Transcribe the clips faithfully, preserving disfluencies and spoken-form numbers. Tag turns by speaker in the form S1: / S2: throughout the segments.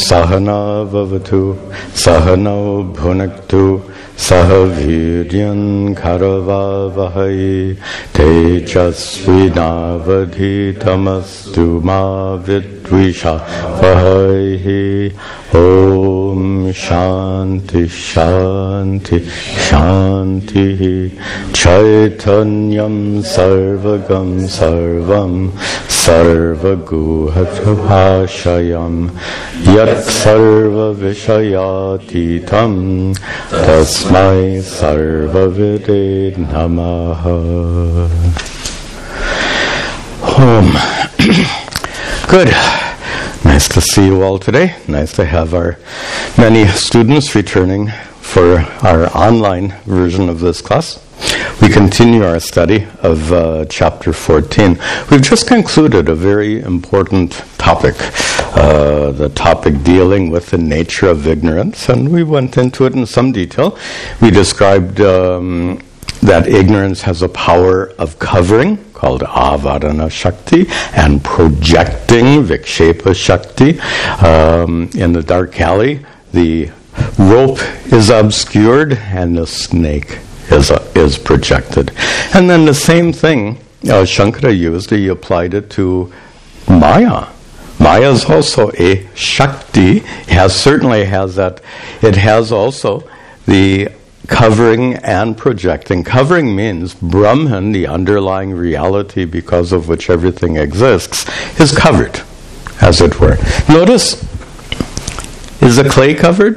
S1: Sahana vavatu, Sahano bhunaktu, Sahaviryan karavavahai, Tejasvinavadhitamastu ma vidvishavahi. Om Shanti Shanti Shanti. Chaitanyam Sarvagam Sarvam Sarvaguhatavashayam Yat Sarva Vishayatitam Tasmai Sarvavide Namaha. Om. Good. Nice to see you all today. Nice to have our many students returning for our online version of this class. We continue our study of uh, chapter fourteen. We've just concluded a very important topic, uh, the topic dealing with the nature of ignorance, and we went into it in some detail. We described um, that ignorance has a power of covering, called Avadana Shakti, and projecting, Vikshepa Shakti. Um, in the dark alley, the rope is obscured and the snake is uh, is projected. And then the same thing uh, Shankara used, he applied it to Maya. Maya is also a Shakti, has certainly has that, it has also the covering and projecting. Covering means Brahman, the underlying reality because of which everything exists, is covered, as it were. Notice, is the clay covered?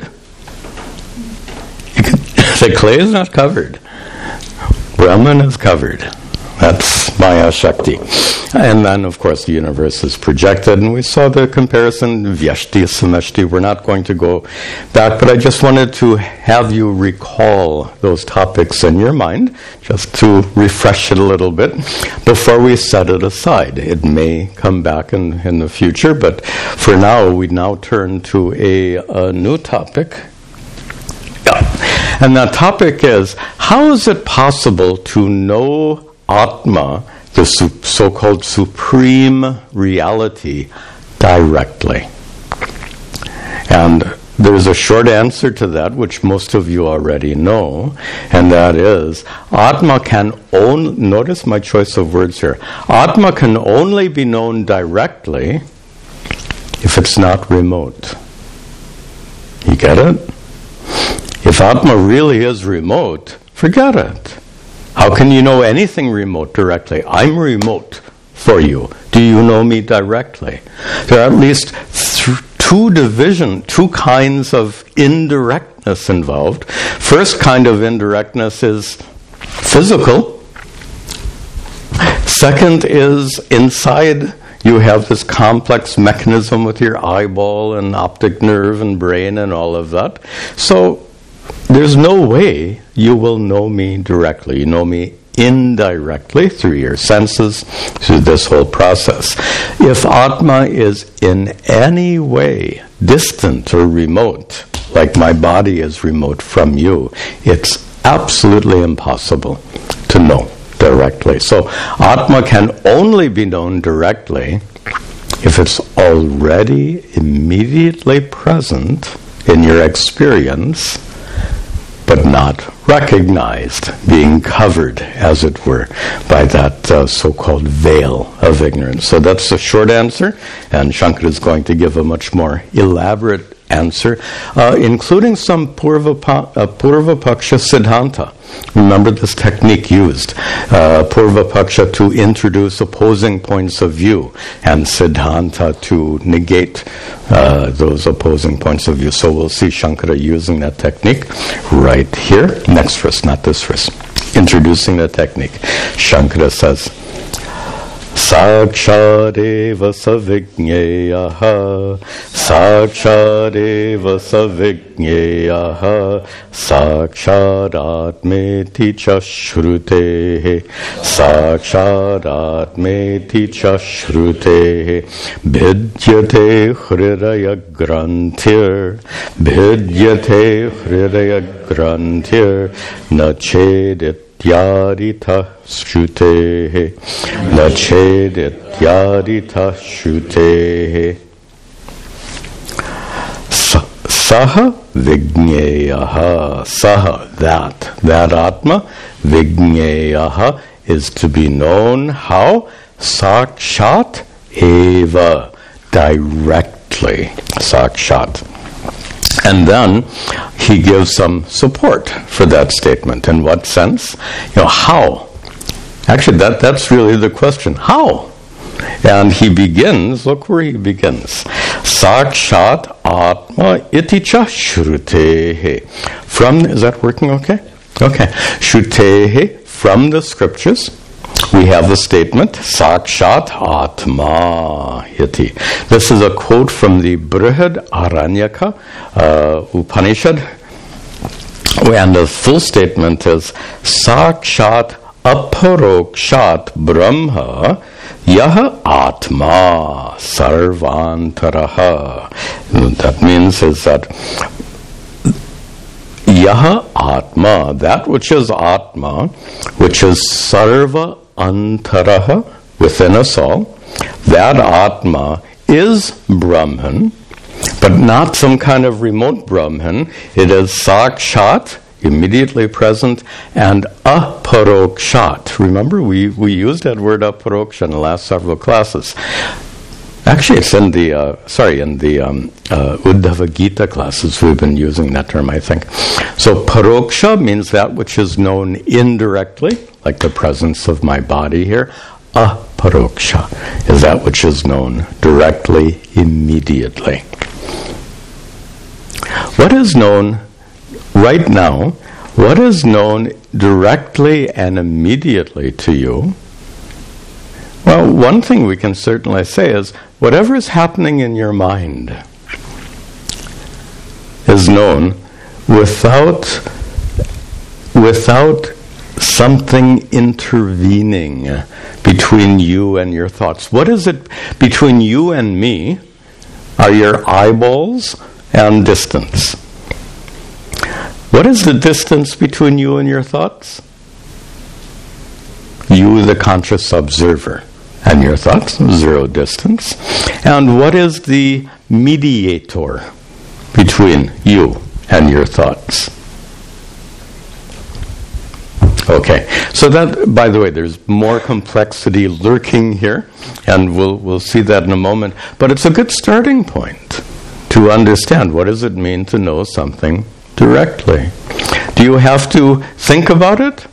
S1: You can, the clay is not covered. Brahman is covered. That's Maya Shakti. And then, of course, the universe is projected, and we saw the comparison, Vyashti, Samashti. We're not going to go back, but I just wanted to have you recall those topics in your mind, just to refresh it a little bit, before we set it aside. It may come back in, in the future, but for now, we now turn to a, a new topic. Yeah. And that topic is, how is it possible to know Atma, the su- so-called supreme reality, directly? And there's a short answer to that, which most of you already know, and that is, Atma can only, notice my choice of words here, Atma can only be known directly if it's not remote. You get it? If Atma really is remote, forget it. How can you know anything remote directly? I'm remote for you. Do you know me directly? There are at least th- two division, two kinds of indirectness involved. First kind of indirectness is physical. Second is inside. You have this complex mechanism with your eyeball and optic nerve and brain and all of that. So there's no way you will know me directly. You know me indirectly through your senses, through this whole process. If Atma is in any way distant or remote, like my body is remote from you, it's absolutely impossible to know directly. So Atma can only be known directly if it's already immediately present in your experience, but not recognized, being covered, as it were, by that uh, so-called veil of ignorance. So that's the short answer, and Shankara is going to give a much more elaborate answer, uh, including some Purva, pa- uh, Purva Paksha Siddhanta. Remember this technique used, uh, Purva Paksha to introduce opposing points of view, and Siddhanta to negate uh, those opposing points of view. So we'll see Shankara using that technique right here, next verse, not this verse. Introducing the technique. Shankara says, Sakshadeva savijñeyaha, Sakshadeva savijñeyaha, Sakshadatmeti cha shrutehe, Sakshadatmeti cha shrutehe, Bhidyate hridaya granthir, Bhidyate hridaya granthir, Nachedit Yadita Shrutehe, Nachedit Yadita Shrutehe. Saha Vigneyaha. Saha, that. That Atma, Vigneyaha, is to be known how? Sakshat eva, directly. Sakshat. And then he gives some support for that statement. In what sense? You know, how? Actually, that, that's really the question. How? And he begins, look where he begins. Sakshat Atma iticha shrutehe. From, is that working okay? Okay. Shrutehe, from the scriptures, we have the statement, Sakshat Atma iti. This is a quote from the Brihad Aranyaka uh, Upanishad, and the full statement is, Sakshat Aparokshat Brahma Yaha Atma Sarvantaraha. That means is that Yaha Atma, that which is Atma, which is Sarva Antaraha, within us all, that Atma is Brahman, but not some kind of remote Brahman. It is Sakshat, immediately present, and aparokshat. Remember, we, we used that word aparoksha in the last several classes. Actually, it's in the, uh, sorry, in the um, uh, Uddhava Gita classes, we've been using that term, I think. So, paroksha means that which is known indirectly, like the presence of my body here. Aparoksha is that which is known directly, immediately. What is known right now, what is known directly and immediately to you? Well, one thing we can certainly say is whatever is happening in your mind is known without without something intervening between you and your thoughts. What is it between you and me are your eyeballs and distance. What is the distance between you and your thoughts? You, the conscious observer, and your thoughts, zero distance. And what is the mediator between you and your thoughts? Okay, so that, by the way, there's more complexity lurking here, and we'll we'll see that in a moment. But it's a good starting point to understand what does it mean to know something directly. Do you have to think about it?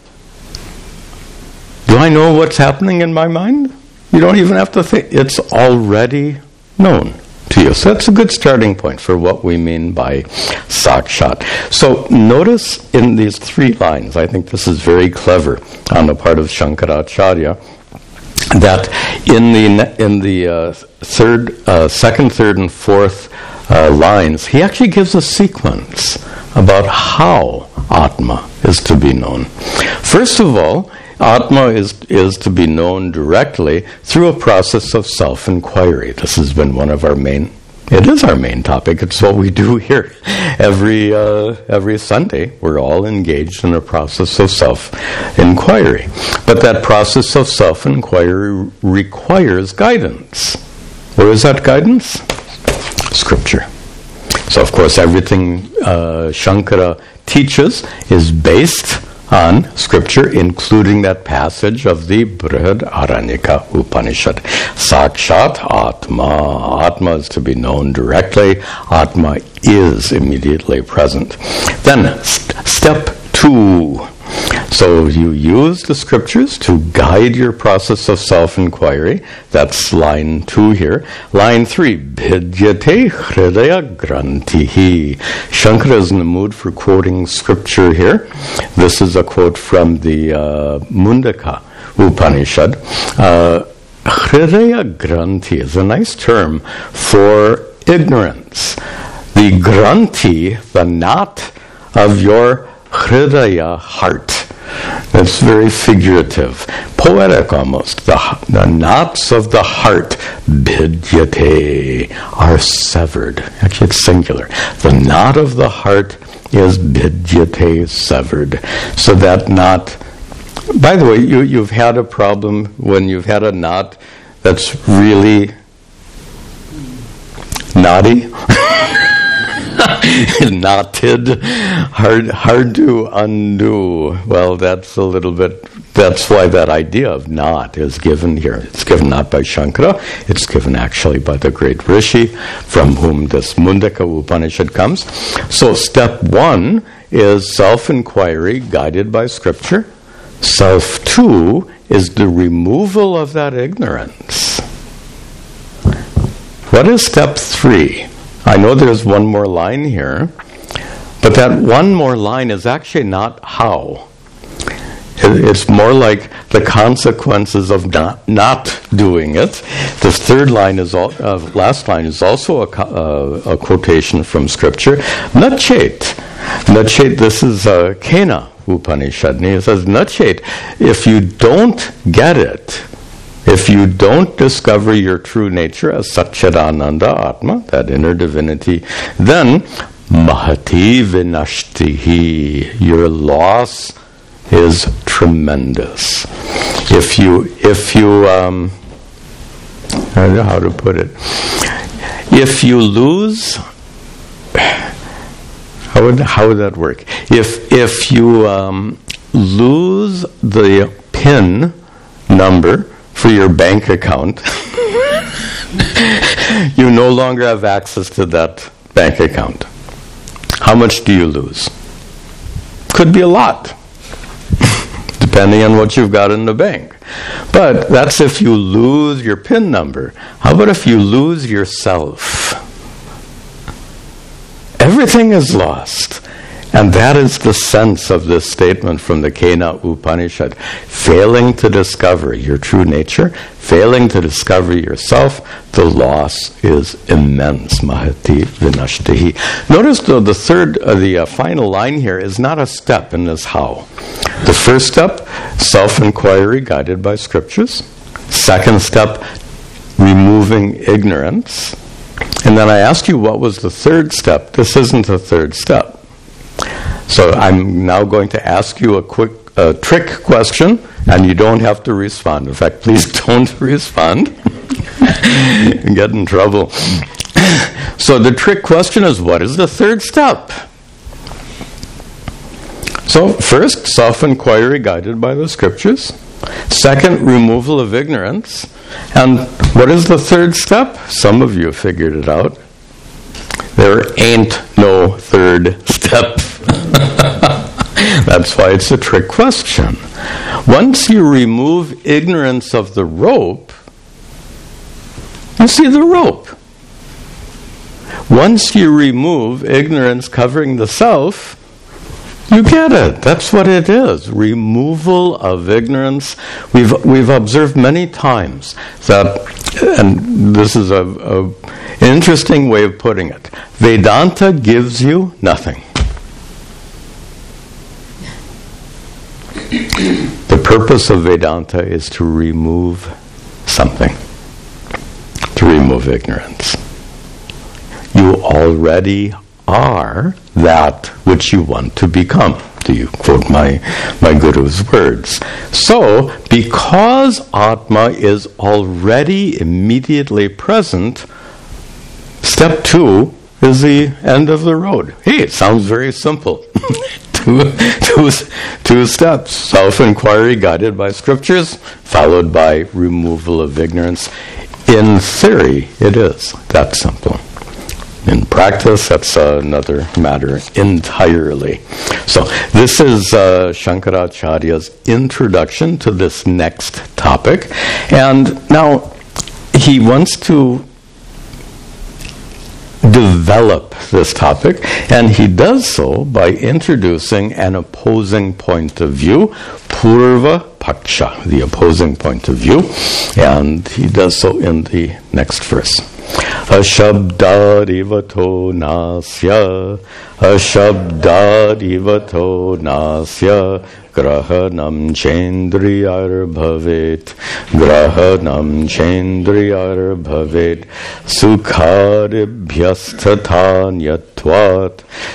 S1: Do I know what's happening in my mind? You don't even have to think. It's already known to you. So that's a good starting point for what we mean by sakshat. So notice in these three lines, I think this is very clever on the part of Shankaracharya, that in the in the uh, third, uh, second, third, and fourth uh, lines, he actually gives a sequence about how Atma is to be known. First of all, Atma is, is to be known directly through a process of self-inquiry. This has been one of our main, it is our main topic. It's what we do here every uh, every Sunday. We're all engaged in a process of self-inquiry. But that process of self-inquiry requires guidance. What is that guidance? Scripture. So, of course, everything uh, Shankara teaches is based on Scripture, including that passage of the Brihad Aranyaka Upanishad. Sakshat Atma. Atma is to be known directly. Atma is immediately present. Then, st- step two. So you use the Scriptures to guide your process of self-inquiry. That's line two here. Line three, Bhidyate Hridaya Grantihi. Shankara is in the mood for quoting Scripture here. This is a quote from the uh, Mundaka Upanishad. Uh, Hridaya Granti is a nice term for ignorance. The Granti, the knot of your Hridaya, heart. That's very figurative, poetic almost. The, the knots of the heart, Bhidyate, are severed. Actually, it's singular. The knot of the heart is Bhidyate, severed. So that knot, by the way, you, you've had a problem when you've had a knot that's really knotty. Knotted, hard, hard to undo. Well, that's a little bit, that's why that idea of knot is given here. It's given not by Shankara, it's given actually by the great Rishi from whom this Mundaka Upanishad comes. So step one is self-inquiry guided by scripture. Self two is the removal of that ignorance. What is step three? I know there's one more line here, but that one more line is actually not how. It's more like the consequences of not, not doing it. The third line is all, uh, last line is also a, uh, a quotation from scripture. Nachet. Nachet, this is uh, Kena Upanishad. And he says, Nachet, if you don't get it, if you don't discover your true nature as Satchidananda Atma, that inner divinity, then Mahati Vinashtihi, your loss is tremendous. If you, if you, um, I don't know how to put it. If you lose, how would how would that work? If if you um, lose the PIN number for your bank account, you no longer have access to that bank account. How much do you lose? Could be a lot, depending on what you've got in the bank. But that's if you lose your PIN number. How about if you lose yourself? Everything is lost. And that is the sense of this statement from the Kena Upanishad. Failing to discover your true nature, failing to discover yourself, the loss is immense. Mahati Vinashtihi. Notice though the third, uh, the uh, final line here is not a step in this how. The first step, self-inquiry guided by scriptures. Second step, removing ignorance. And then I asked you what was the third step. This isn't a third step. So I'm now going to ask you a quick uh, trick question, and you don't have to respond. In fact, please don't respond. You get in trouble. So the trick question is, what is the third step? So first, self-inquiry guided by the scriptures. Second, removal of ignorance. And what is the third step? Some of you figured it out. There ain't no third step. That's why it's a trick question. Once you remove ignorance of the rope, you see the rope. Once you remove ignorance covering the self, you get it. That's what it is. Removal of ignorance. We've we've observed many times that, and this is a, a an interesting way of putting it. Vedanta gives you nothing. The purpose of Vedanta is to remove something, to remove ignorance. You already are that which you want to become, to quote my, my Guru's words. So, because Atma is already immediately present, step two is the end of the road. Hey, it sounds very simple. two, two, two steps. Self-inquiry guided by scriptures, followed by removal of ignorance. In theory, it is that simple. In practice, that's another matter entirely. So this is uh, Shankaracharya's introduction to this next topic. And now he wants to develop this topic, and he does so by introducing an opposing point of view, Purva Paksha, the opposing point of view, and he does so in the next verse. Ashabdadivato nasya, ashabdadivato nasya, grahanam chendriyar bhavet, grahanam chendriyar bhavet, sukharibhyasthathan yatvat,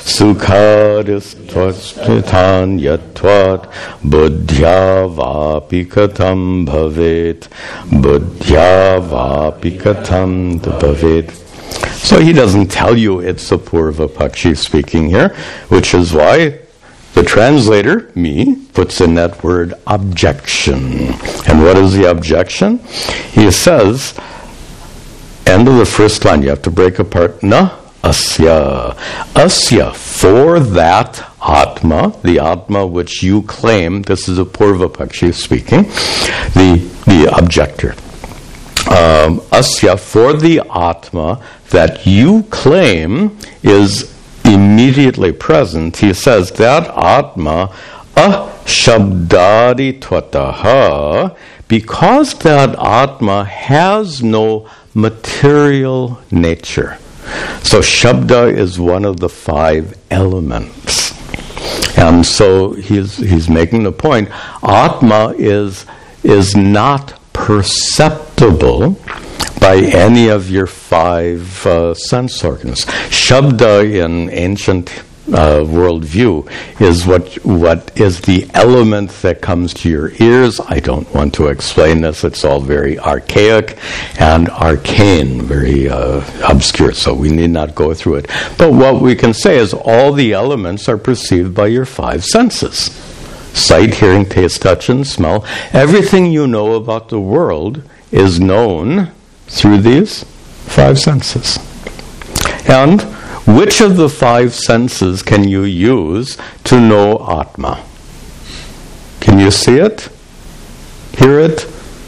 S1: sukharisthathan yatvat, buddhya vapi katham bhavet, buddhya vapi katham bhavet. So he doesn't tell you it's a Purva Pakshi speaking here, which is why the translator, me, puts in that word objection. And what is the objection? He says, end of the first line, you have to break apart, na asya. Asya, for that Atma, the Atma which you claim, this is a Purva Pakshi speaking, the, the objector. Um, asya, for the Atma that you claim is immediately present, he says that Atma ashabdadi tvataha, because that Atma has no material nature. So Shabda is one of the five elements. And so he's he's making the point, Atma is is not perceptible by any of your five uh, sense organs. Shabda in ancient uh, worldview is what what is the element that comes to your ears. I don't want to explain this. It's all very archaic and arcane, very uh, obscure, so we need not go through it. But what we can say is all the elements are perceived by your five senses. Sight, hearing, taste, touch, and smell. Everything you know about the world is known through these five senses. And which of the five senses can you use to know Atma? Can you see it? Hear it?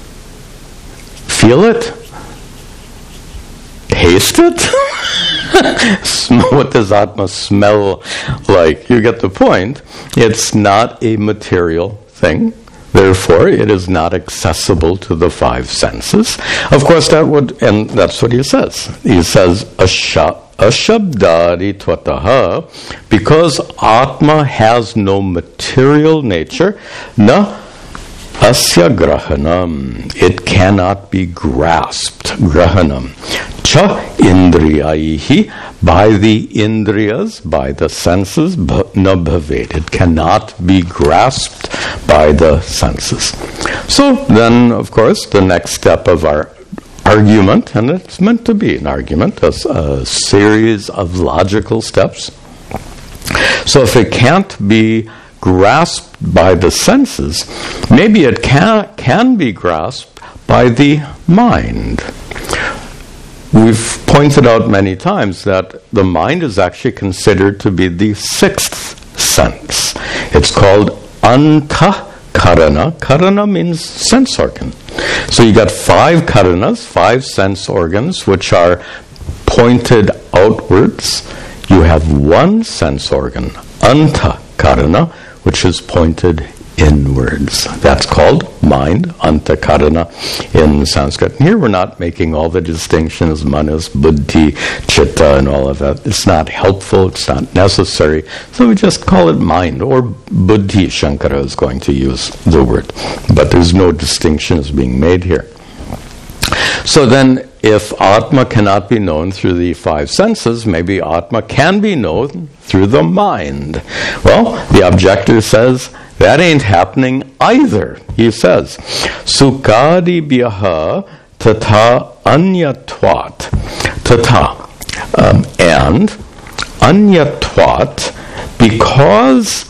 S1: Feel it? Taste it? Smell, what does Atma smell like? You get the point. It's not a material thing. Therefore, it is not accessible to the five senses. Of course, that would, and that's what he says. He says, Asha, ashabdadi tvataha, because Atma has no material nature, na asya grahanam, it cannot be grasped, grahanam. Cha indriyaihi, by the indriyas, by the senses, na bhavet, it cannot be grasped by the senses. So then, of course, the next step of our argument, and it's meant to be an argument, a, a series of logical steps. So if it can't be grasped by the senses, maybe it can, can be grasped by the mind. We've pointed out many times that the mind is actually considered to be the sixth sense. It's called anta karana. Karana means sense organ. So you got five karanas, five sense organs, which are pointed outwards. You have one sense organ, anta karana, which is pointed inwards. That's called mind, antakarana in Sanskrit. And here we're not making all the distinctions, manas, buddhi, chitta, and all of that. It's not helpful, it's not necessary. So we just call it mind, or buddhi. Shankara is going to use the word. But there's no distinctions being made here. So then, if Atma cannot be known through the five senses, maybe Atma can be known through the mind. Well, the objector says, that ain't happening either. He says, Sukadi byaha tata anyatvat. Tata. Um, and anyatvat, because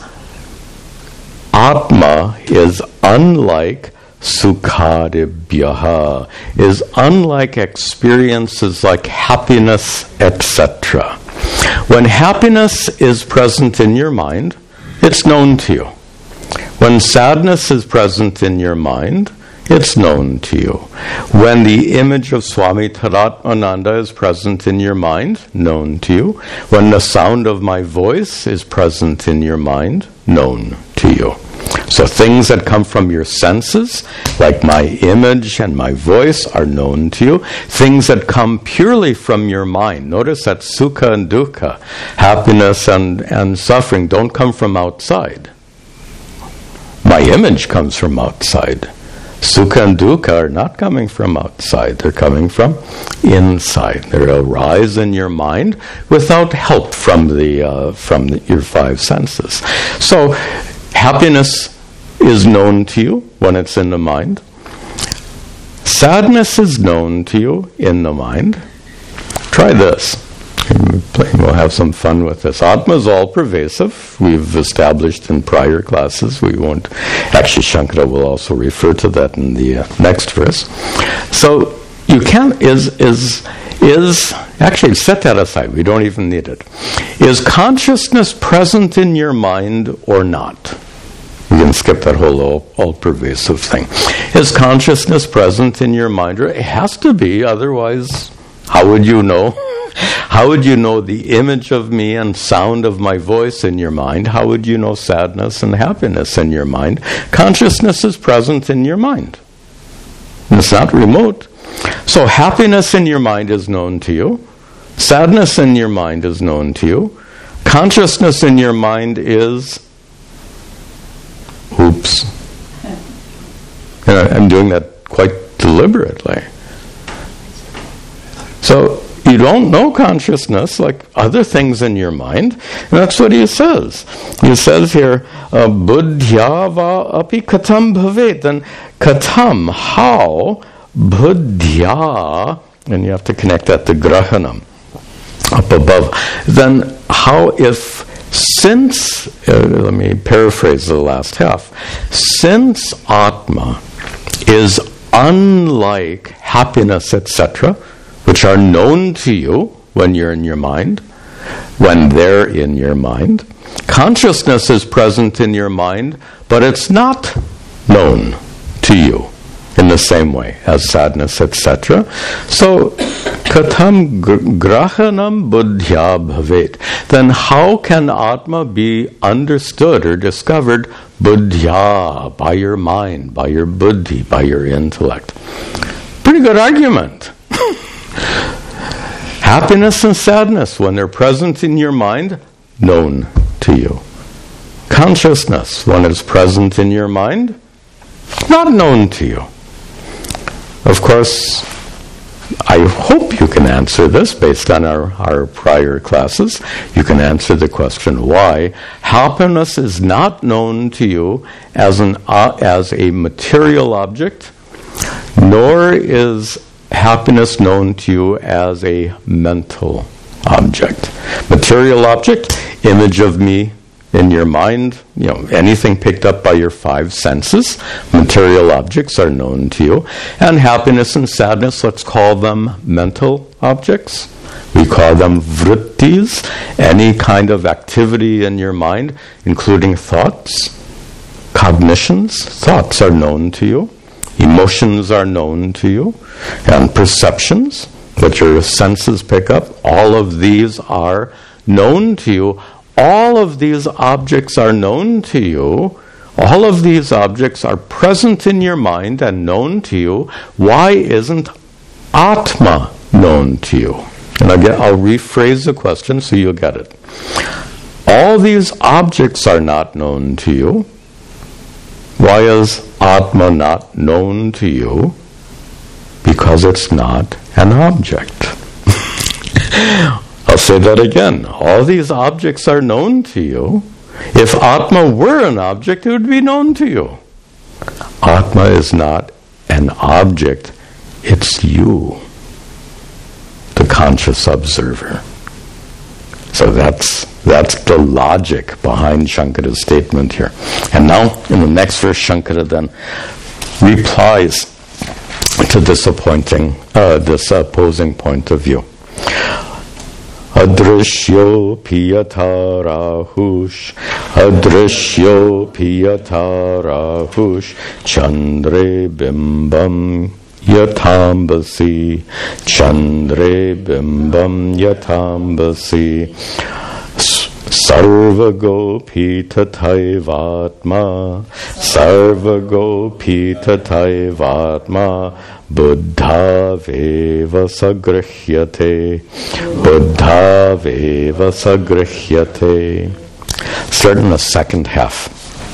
S1: Atma is unlike Sukadibhyaha, is unlike experiences like happiness, et cetera. When happiness is present in your mind, it's known to you. When sadness is present in your mind, it's known to you. When the image of Swami Tadatmananda is present in your mind, known to you. When the sound of my voice is present in your mind, known to you. So things that come from your senses, like my image and my voice, are known to you. Things that come purely from your mind. Notice that sukha and dukkha, happiness and, and suffering, don't come from outside. My image comes from outside. Sukha and dukkha are not coming from outside. They're coming from inside. They arise in your mind without help from the uh, from the, your five senses. So happiness is known to you when it's in the mind. Sadness is known to you in the mind. try this. We'll have some fun with this. Atma is all-pervasive. We've established in prior classes. We won't... Actually, Shankara will also refer to that in the uh, next verse. So, you can't... Is... is Is, actually, set that aside. We don't even need it. Is consciousness present in your mind or not? We can skip that whole all, all-pervasive thing. Is consciousness present in your mind? It has to be, otherwise, how would you know? How would you know the image of me and sound of my voice in your mind? How would you know sadness and happiness in your mind? Consciousness is present in your mind. It's not remote. So happiness in your mind is known to you. Sadness in your mind is known to you. Consciousness in your mind is... Oops. And I'm doing that quite deliberately. So you don't know consciousness like other things in your mind. And that's what he says. He says here, buddhyava api katam bhavet. And katam, how... Buddhya, and you have to connect that to grahanam, up above. Then how if, since, uh, let me paraphrase the last half, since Atma is unlike happiness, et cetera, which are known to you when you're in your mind, when they're in your mind, consciousness is present in your mind, but it's not known to you in the same way as sadness, et cetera. So, katam grahanam buddhya bhavet. Then how can Atma be understood or discovered buddhya, by your mind, by your buddhi, by your intellect? Pretty good argument. Happiness and sadness, when they're present in your mind, known to you. Consciousness, when it's present in your mind, not known to you. Of course, I hope you can answer this based on our, our prior classes. You can answer the question why. Happiness is not known to you as an uh, as a material object, nor is happiness known to you as a mental object. Material object, image of me in your mind, you know, anything picked up by your five senses, material objects are known to you. And happiness and sadness, let's call them mental objects. We call them vrittis, any kind of activity in your mind, including thoughts, cognitions. Thoughts are known to you. Emotions are known to you. And perceptions that your senses pick up, all of these are known to you. All of these objects are known to you. All of these objects are present in your mind and known to you. Why isn't Atma known to you? And again, I'll rephrase the question so you'll get it. All these objects are not known to you. Why is Atma not known to you? Because it's not an object. I'll say that again. All these objects are known to you. If Atma were an object, it would be known to you. Atma is not an object. It's you, the conscious observer. So that's that's the logic behind Shankara's statement here. And now, in the next verse, Shankara then replies to this appointing, uh, this opposing point of view. Adrishyo piyata rahush, adrishyo piyata rahush, chandre bimbam yatambasi, chandre bimbam yatambasi, sarvagopi tataivatma, sarvagopi tataivatma, Buddha veva sagrihyate, Buddha veva sagrihyate. Start in the second half.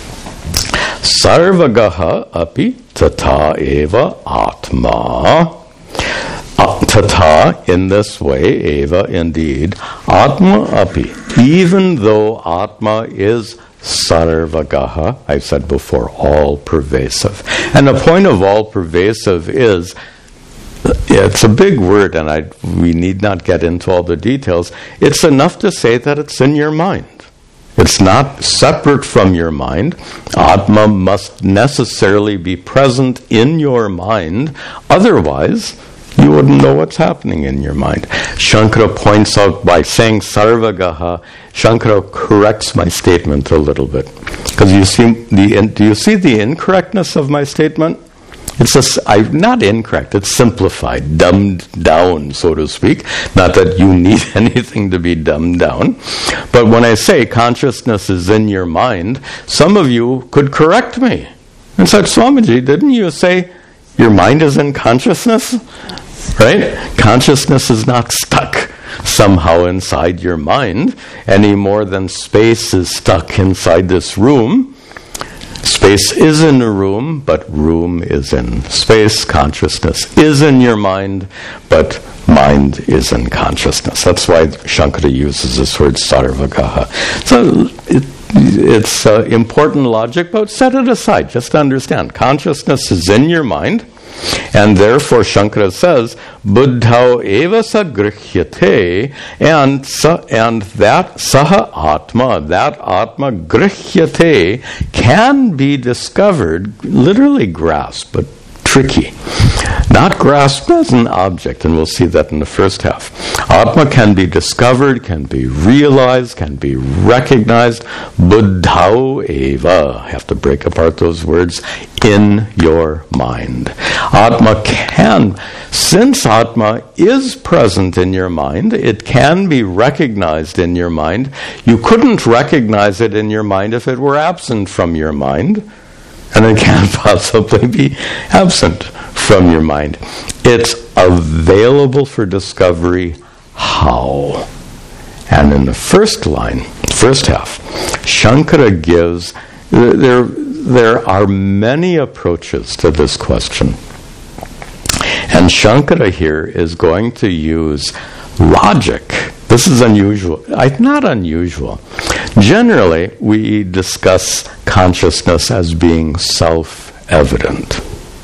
S1: Sarvagaha api tata eva atma. Tata, in this way, eva, indeed, atma api. Even though atma is sarvagaha, I said before, all-pervasive. And the point of all-pervasive is it's a big word, and I, we need not get into all the details. It's enough to say that it's in your mind. It's not separate from your mind. Atma must necessarily be present in your mind. Otherwise, you wouldn't know what's happening in your mind. Shankara points out by saying Sarvagaha, Shankara corrects my statement a little bit. Because you see the do you see the incorrectness of my statement? It's a, I, not incorrect, it's simplified, dumbed down, so to speak. Not that you need anything to be dumbed down. But when I say consciousness is in your mind, some of you could correct me. And said, Swamiji, didn't you say your mind is in consciousness? Right? Consciousness is not stuck somehow inside your mind any more than space is stuck inside this room. Space is in a room, but room is in space. Consciousness is in your mind, but mind is in consciousness. That's why Shankara uses this word sarvagaha. So it, it's uh, important logic, but set it aside. Just understand, consciousness is in your mind, and therefore Shankara says, buddhau eva sagrihyate, and sa, and that saha atma, that atma grihyate, can be discovered, literally grasped, but tricky. Not grasped as an object, and we'll see that in the first half. Atma can be discovered, can be realized, can be recognized. Buddhau eva, I have to break apart those words, in your mind. Atma can, since Atma is present in your mind, it can be recognized in your mind. You couldn't recognize it in your mind if it were absent from your mind, and it can't possibly be absent from your mind. It's available for discovery. How? And in the first line, first half, Shankara gives, there, there are many approaches to this question. And Shankara here is going to use logic. This is unusual. Not unusual. Generally, we discuss consciousness as being self-evident.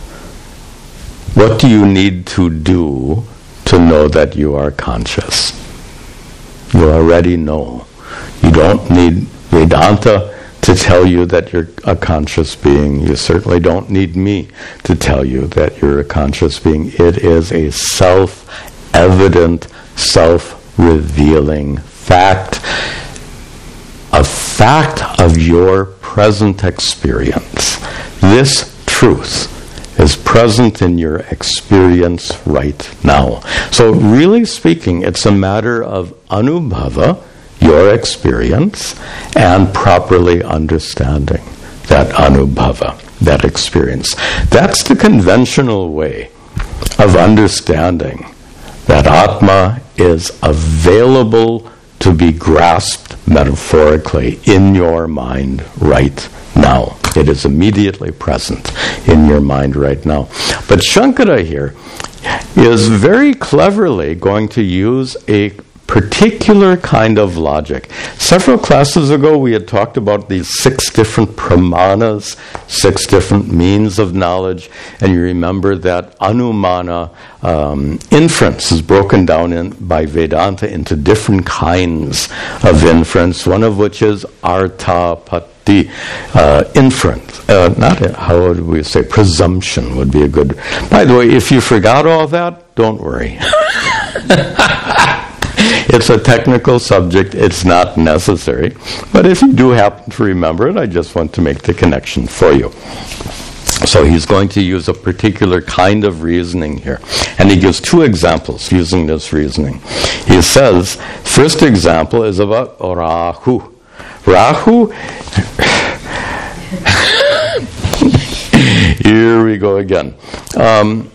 S1: What do you need to do to know that you are conscious? You already know. You don't need Vedanta to tell you that you're a conscious being. You certainly don't need me to tell you that you're a conscious being. It is a self-evident, self-revealing fact. A fact of your present experience. This truth is present in your experience right now. So really speaking, it's a matter of anubhava, your experience, and properly understanding that anubhava, that experience. That's the conventional way of understanding that Atma is available to be grasped metaphorically in your mind right now. It is immediately present in your mind right now. But Shankara here is very cleverly going to use a particular kind of logic. Several classes ago we had talked about these six different pramanas, six different means of knowledge, and you remember that anumana, um, inference, is broken down in, by Vedanta into different kinds of inference, one of which is arthapati, uh, inference. Uh, not, how would we say, presumption would be a good... By the way, if you forgot all that, don't worry. It's a technical subject. It's not necessary. But if you do happen to remember it, I just want to make the connection for you. So he's going to use a particular kind of reasoning here. And he gives two examples using this reasoning. He says, first example is about Rahu. Rahu, here we go again. Um,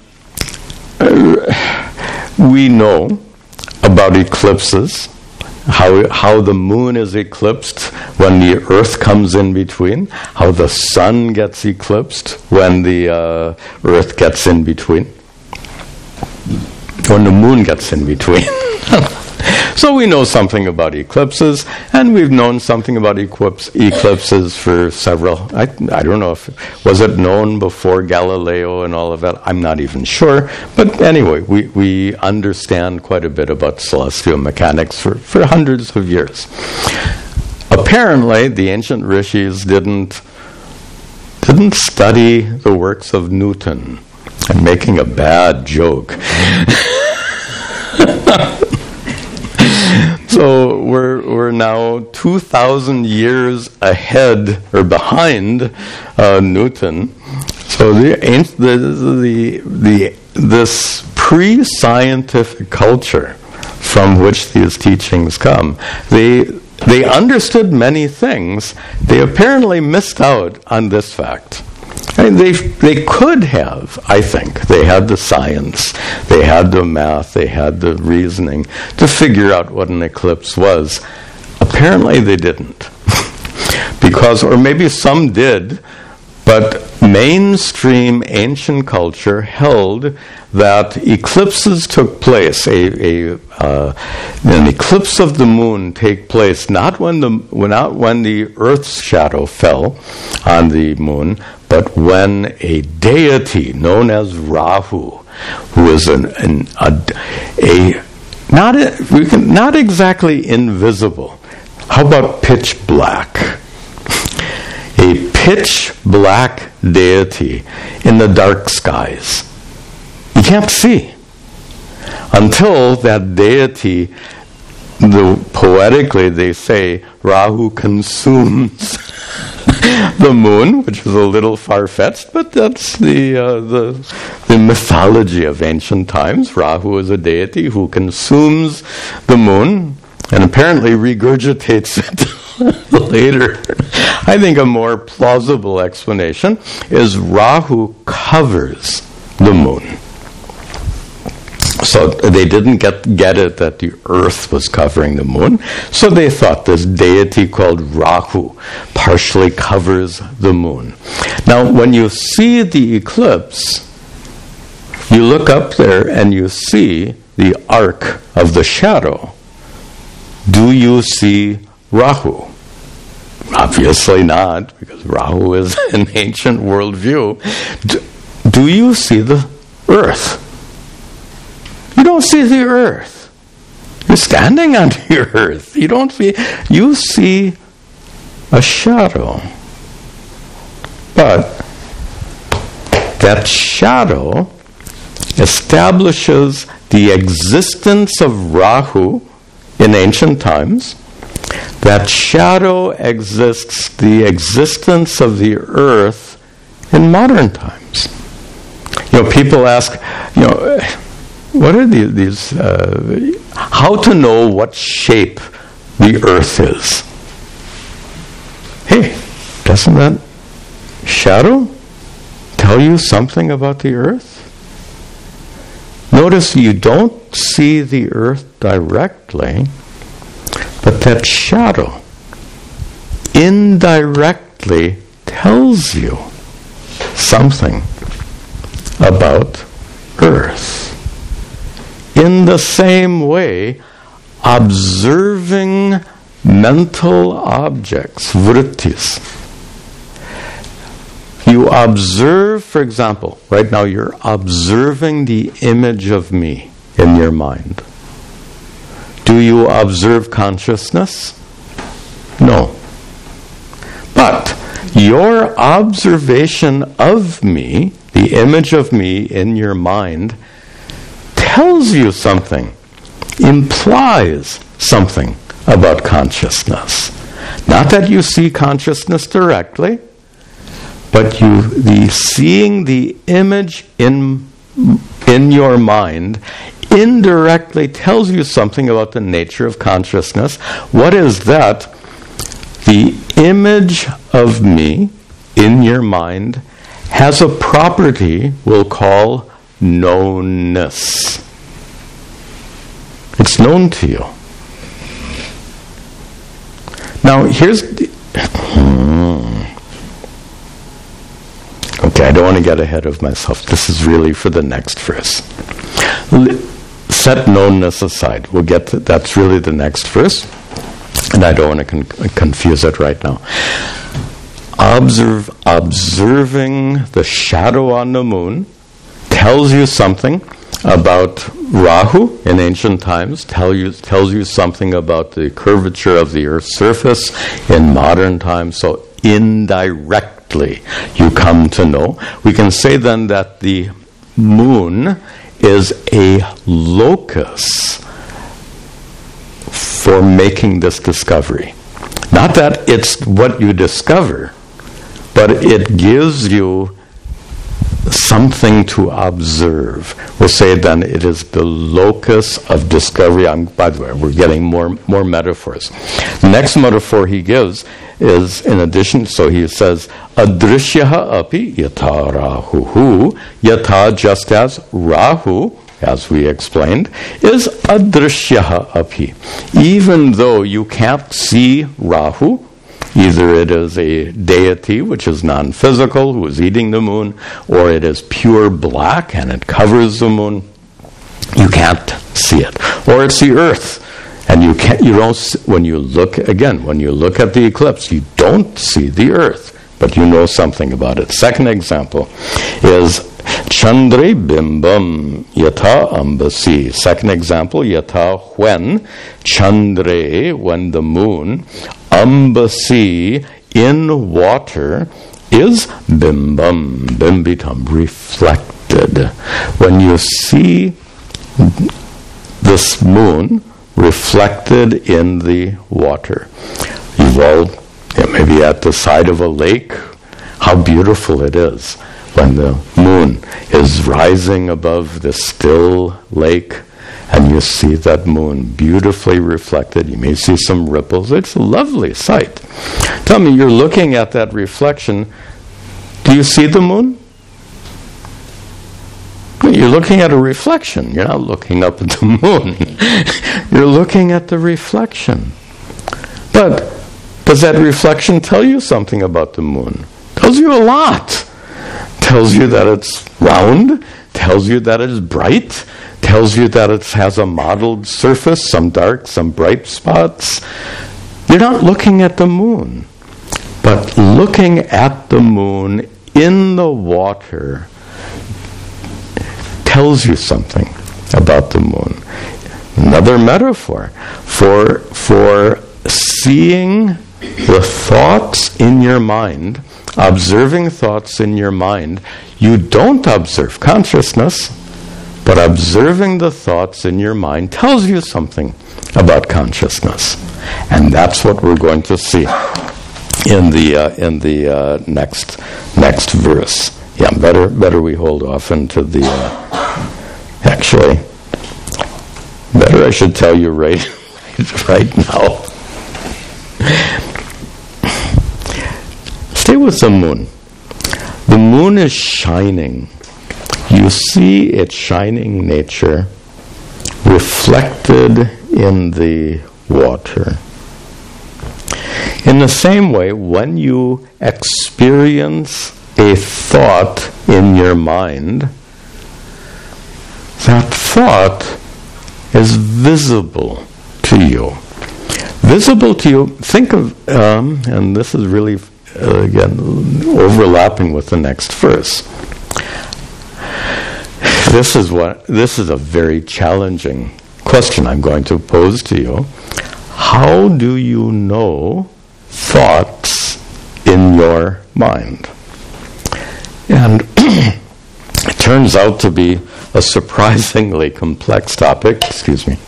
S1: we know about eclipses, how how the moon is eclipsed when the earth comes in between, how the sun gets eclipsed when the uh, earth gets in between, when the moon gets in between. So we know something about eclipses, and we've known something about eclipse, eclipses for several, I, I don't know if, was it known before Galileo and all of that? I'm not even sure. But anyway, we, we understand quite a bit about celestial mechanics for, for hundreds of years. Apparently, the ancient rishis didn't didn't study the works of Newton. I'm making a bad joke. So we're we're now two thousand years ahead or behind uh, Newton. So the, the the the this pre-scientific culture from which these teachings come, they they understood many things. They apparently missed out on this fact. I mean, they they could have, I think. They had the science, they had the math, they had the reasoning to figure out what an eclipse was. Apparently they didn't. Because, or maybe some did, but mainstream ancient culture held that eclipses took place, a, a uh, an eclipse of the moon take place not when the when not when the Earth's shadow fell on the moon, but when a deity known as Rahu, who is an, an a, a not a, we can not exactly invisible. How about pitch black? A pitch black deity in the dark skies. You can't see until that deity, the, poetically they say, Rahu consumes the moon, which is a little far-fetched, but that's the, uh, the the mythology of ancient times. Rahu is a deity who consumes the moon and apparently regurgitates it later. I think a more plausible explanation is Rahu covers the moon. So they didn't get, get it that the earth was covering the moon. So they thought this deity called Rahu partially covers the moon. Now, when you see the eclipse, you look up there and you see the arc of the shadow. Do you see Rahu? Obviously not, because Rahu is an ancient worldview. Do, do you see the earth? You don't see the earth. You're standing on the earth. You don't see, you see a shadow. But that shadow establishes the existence of Rahu in ancient times. That shadow exists, the existence of the earth in modern times. You know, people ask, you know, what are these, these uh, how to know what shape the earth is? Hey, doesn't that shadow tell you something about the earth? Notice you don't see the earth directly, but that shadow indirectly tells you something about earth. In the same way, observing mental objects, vrittis. You observe, for example, right now you're observing the image of me in your mind. Do you observe consciousness? No. But your observation of me, the image of me in your mind, tells you something, implies something about consciousness. Not that you see consciousness directly, but you the seeing the image in in your mind indirectly tells you something about the nature of consciousness. What is that? The image of me in your mind has a property we'll call knownness. It's known to you. Now, here's the, hmm. Okay, I don't want to get ahead of myself. This is really for the next verse. set knownness aside. We'll get to, that's really the next verse, and I don't want to con- confuse it right now. Observe, observing the shadow on the moon tells you something about Rahu in ancient times, tell you, tells you something about the curvature of the Earth's surface in modern times, so indirectly you come to know. We can say then that the moon is a locus for making this discovery. Not that it's what you discover, but it gives you something to observe. We'll say then it is the locus of discovery. I'm, by the way, we're getting more more metaphors. The next metaphor he gives is, in addition, so he says, Adrishyaha api yata rahuhu, yata, just as Rahu, as we explained, is adrishyaha api. Even though you can't see Rahu, either it is a deity which is non-physical, who is eating the moon, or it is pure black and it covers the moon, you can't see it. Or it's the earth, and you can't. You don't. When you look again, when you look at the eclipse, you don't see the earth, but you know something about it. Second example is Chandre bimbam yata ambasi. Second example, yata, when Chandre, when the moon, ambasi, in water, is bimbam, bimbitam, reflected. When you see this moon reflected in the water, you've all, yeah, maybe at the side of a lake, how beautiful it is when the moon is rising above the still lake and you see that moon beautifully reflected. You may see some ripples. It's a lovely sight. Tell me, you're looking at that reflection. Do you see the moon? You're looking at a reflection. You're not looking up at the moon. You're looking at the reflection. But does that reflection tell you something about the moon? Tells you a lot. Tells you that it's round. Tells you that it's bright. Tells you that it has a mottled surface, some dark, some bright spots. You're not looking at the moon, but looking at the moon in the water tells you something about the moon. Another metaphor for, for seeing the thoughts in your mind, observing thoughts in your mind. You don't observe consciousness, but observing the thoughts in your mind tells you something about consciousness. And that's what we're going to see in the uh, in the uh, next next verse. Yeah, better better we hold off into the uh, actually better I should tell you right right now. Stay with the moon. The moon is shining. You see its shining nature reflected in the water. In the same way, when you experience a thought in your mind, that thought is visible to you. Visible to you, think of, um, and this is really, uh, again, overlapping with the next verse. This is what, this is a very challenging question I'm going to pose to you. How do you know thoughts in your mind? And it turns out to be a surprisingly complex topic. Excuse me.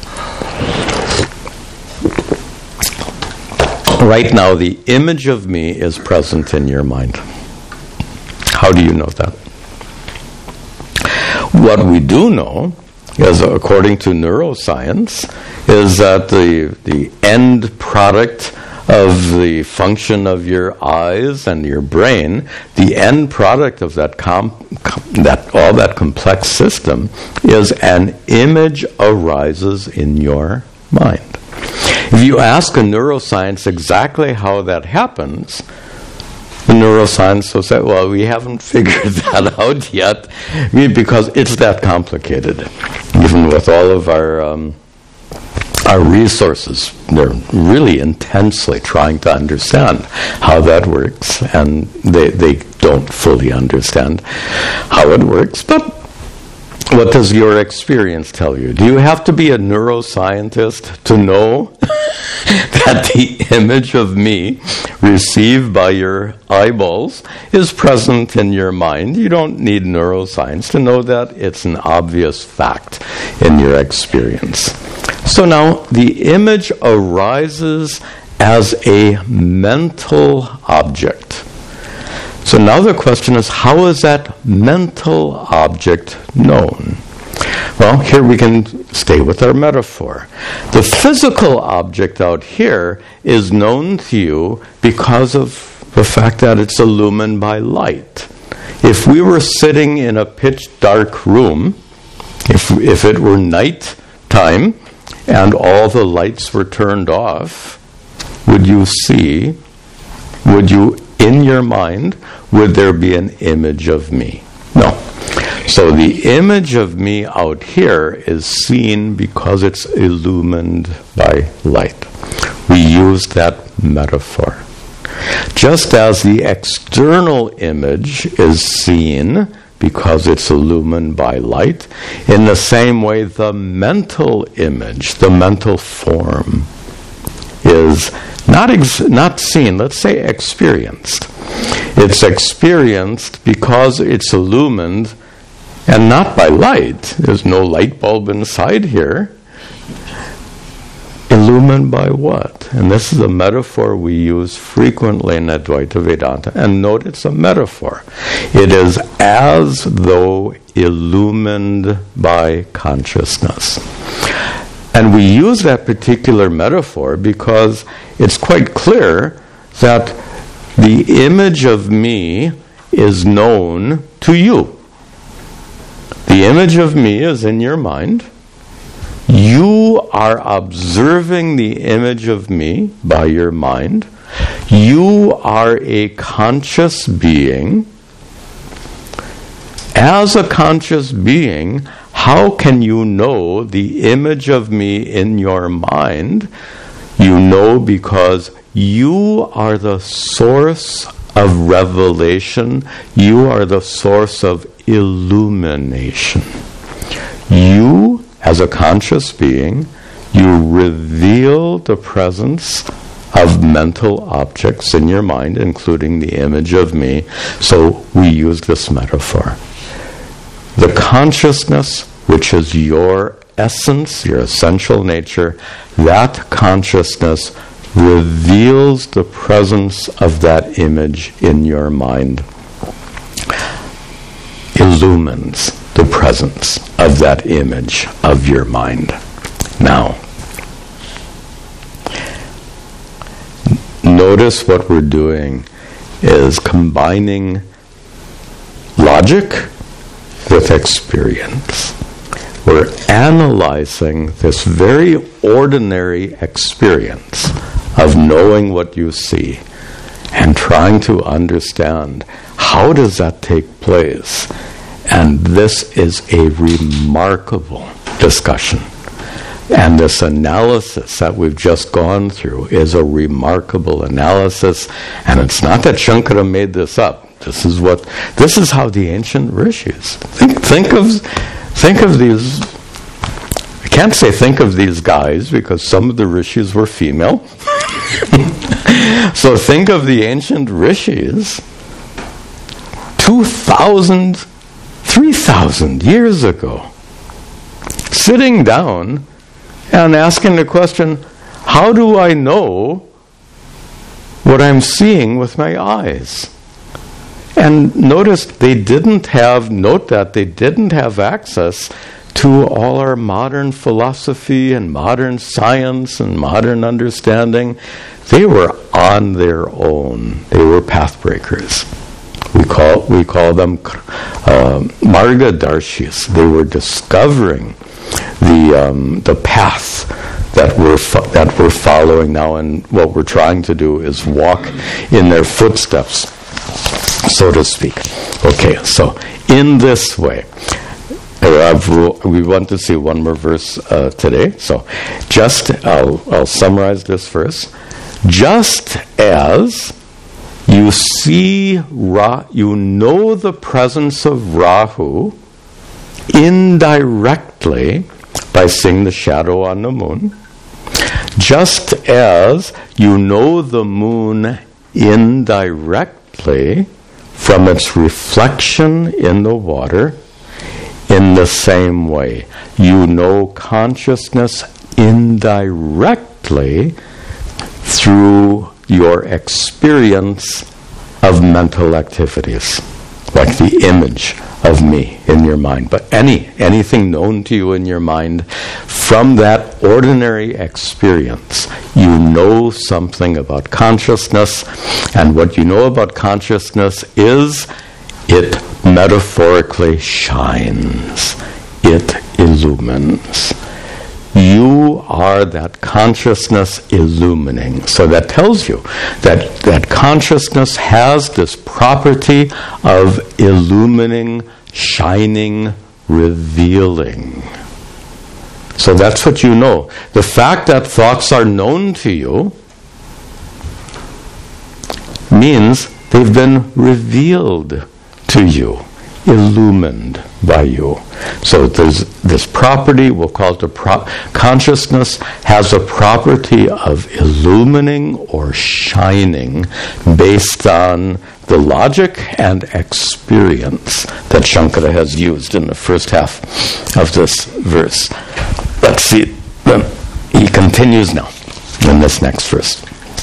S1: Right now, the image of me is present in your mind. How do you know that? What we do know is, according to neuroscience, is that the the end product of the function of your eyes and your brain, the end product of that com, com, that all that complex system, is an image arises in your mind. If you ask a neuroscience exactly how that happens, the neuroscience will say, well, we haven't figured that out yet, because it's that complicated. even with all of our um, our resources, they're really intensely trying to understand how that works, and they they don't fully understand how it works. But what does your experience tell you? Do you have to be a neuroscientist to know that the image of me received by your eyeballs is present in your mind? You don't need neuroscience to know that. It's an obvious fact in your experience. So now the image arises as a mental object. So now the question is, how is that mental object known? Well, here we can stay with our metaphor. The physical object out here is known to you because of the fact that it's illumined by light. If we were sitting in a pitch dark room, if if it were night time and all the lights were turned off, would you see, would you, in your mind, would there be an image of me? No. So the image of me out here is seen because it's illumined by light. We use that metaphor. Just as the external image is seen because it's illumined by light, in the same way the mental image, the mental form, is not ex- not seen, let's say experienced. It's experienced because it's illumined and not by light. There's no light bulb inside here. Illumined by what? And this is a metaphor we use frequently in Advaita Vedanta. And note, it's a metaphor. It is as though illumined by consciousness. And we use that particular metaphor because it's quite clear that the image of me is known to you. The image of me is in your mind. You are observing the image of me by your mind. You are a conscious being. As a conscious being, how can you know the image of me in your mind? You know because you are the source of revelation. You are the source of illumination. You, as a conscious being, you reveal the presence of mental objects in your mind, including the image of me. So we use this metaphor. The consciousness, which is your essence, your essential nature, that consciousness reveals the presence of that image in your mind, illumines the presence of that image of your mind. Now, notice what we're doing is combining logic with experience. We're analyzing this very ordinary experience of knowing what you see and trying to understand how does that take place. And this is a remarkable discussion. And this analysis that we've just gone through is a remarkable analysis. And it's not that Shankara made this up. This is what. This is how the ancient rishis think. Think of, think of these. I can't say think of these guys because some of the rishis were female. So think of the ancient rishis. Two thousand, three thousand years ago, sitting down and asking the question, how do I know what I'm seeing with my eyes? And notice they didn't have, note that they didn't have access to all our modern philosophy and modern science and modern understanding. They were on their own. They were pathbreakers. We call we call them uh, Margadarshis. They were discovering the um, the path that we're fo- that we're following now, and what we're trying to do is walk in their footsteps, so to speak. Okay, so in this way, Uh, we want to see one more verse uh, today. So, just I'll, I'll summarize this verse. Just as you see, Ra, you know the presence of Rahu indirectly by seeing the shadow on the moon. Just as you know the moon indirectly from its reflection in the water, in the same way, you know consciousness indirectly through your experience of mental activities, like the image of me in your mind. But any anything known to you in your mind, from that ordinary experience, you know something about consciousness, and what you know about consciousness is it metaphorically shines. It illumines. You are that consciousness illumining. So that tells you that, that consciousness has this property of illumining, shining, revealing. So that's what you know. The fact that thoughts are known to you means they've been revealed to you, illumined by you. So there's this property, we'll call it a pro- consciousness has a property of illumining or shining based on the logic and experience that Shankara has used in the first half of this verse. Let's see, then he continues now in this next verse.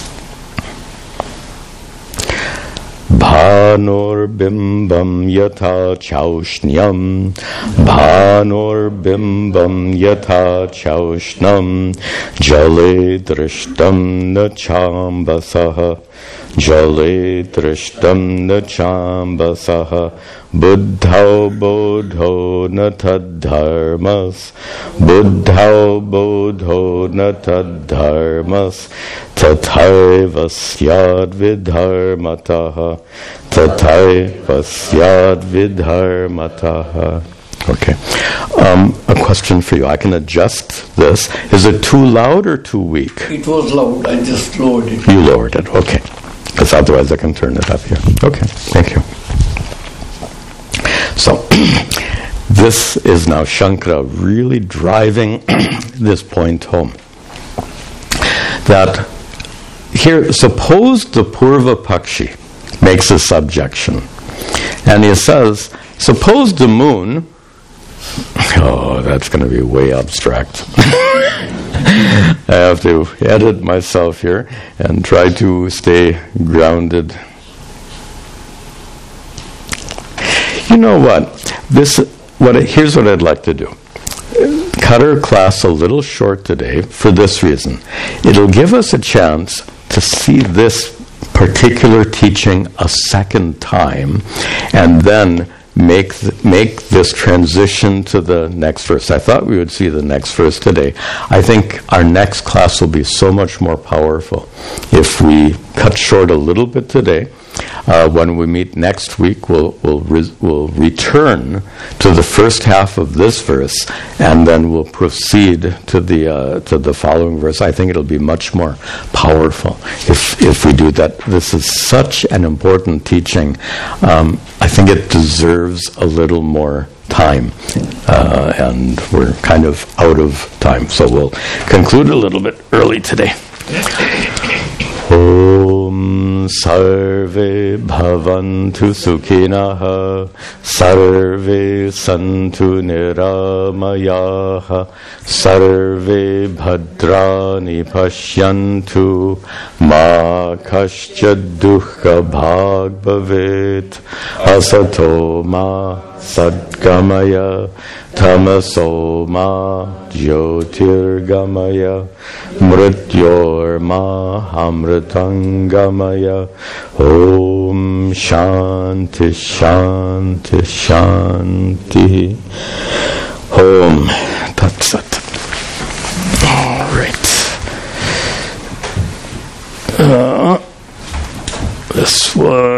S1: Bhanur bimbam yatha chaushnyam Bhanur bimbam yatha chaushnam Jale drishtam na chambasaha Jale drishtam na chambasaha Buddhau bodho na tadharmas Buddhau bodho na tadharmas Tathaiva syad vidharmataha Tathaiva syad vidharmataha. Okay. Um, a question for you. I can adjust this. Is it too loud or too weak?
S2: It was loud. I just lowered it.
S1: You lowered it. Okay. Because otherwise I can turn it up here. Okay. Thank you. So, this is now Shankara really driving this point home. That here, suppose the Purva Pakshi makes a subjection. And he says, suppose the moon, oh, that's going to be way abstract. I have to edit myself here and try to stay grounded. You know what? This, what? Here's what I'd like to do. Cut our class a little short today for this reason. It'll give us a chance to see this particular teaching a second time and then make th- make this transition to the next verse. I thought we would see the next verse today. I think our next class will be so much more powerful if we cut short a little bit today. Uh, when we meet next week, we'll we'll, re- we'll return to the first half of this verse, and then we'll proceed to the uh, to the following verse. I think it'll be much more powerful if if we do that. This is such an important teaching. Um, I think it deserves a little more time, uh, and we're kind of out of time, so we'll conclude a little bit early today. Om Sarve Bhavantu Sukhinaha Sarve Santu Niramayaha Sarve Bhadrani Pashyantu Ma Kaschad Dukkha Bhag Bhavet Asato Ma Sadgamaya Tamaso Ma Jyotirgamaya Mrityor Ma Amritangamaya Om Shanti Shanti Shanti Om Tat Sat. All right. Uh, this was